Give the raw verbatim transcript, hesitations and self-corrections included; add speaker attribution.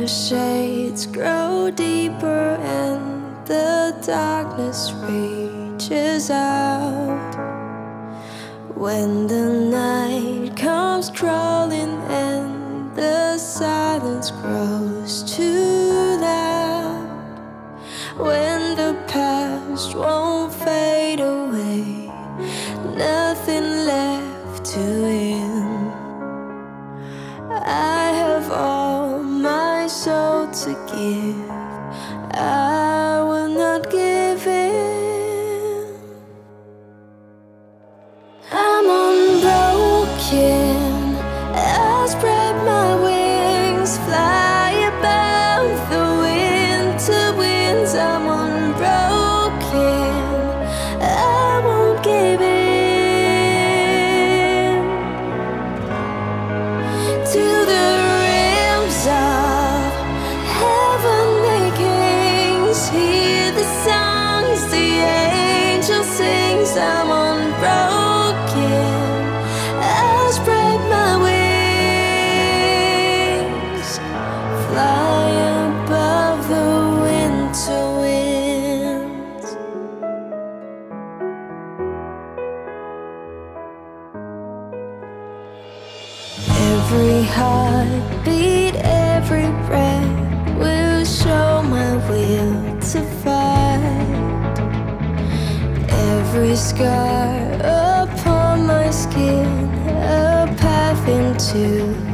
Speaker 1: the shades grow deeper and the darkness reaches out. When the night comes crawling and the silence grows too loud, when the past won't fade away, nothing left to win. I have all my soul to give, I will not give in. I'm unbroken, I'll spread my wings, fly above the winter winds. I'm unbroken, I won't give in to the rims of heavenly kings. Hear the songs the angel sings. I'm unbroken, I'll spread my wings, fly above the winter winds. Every heartbeat, every breath will show my will to fight. Every scar upon my skin, a path into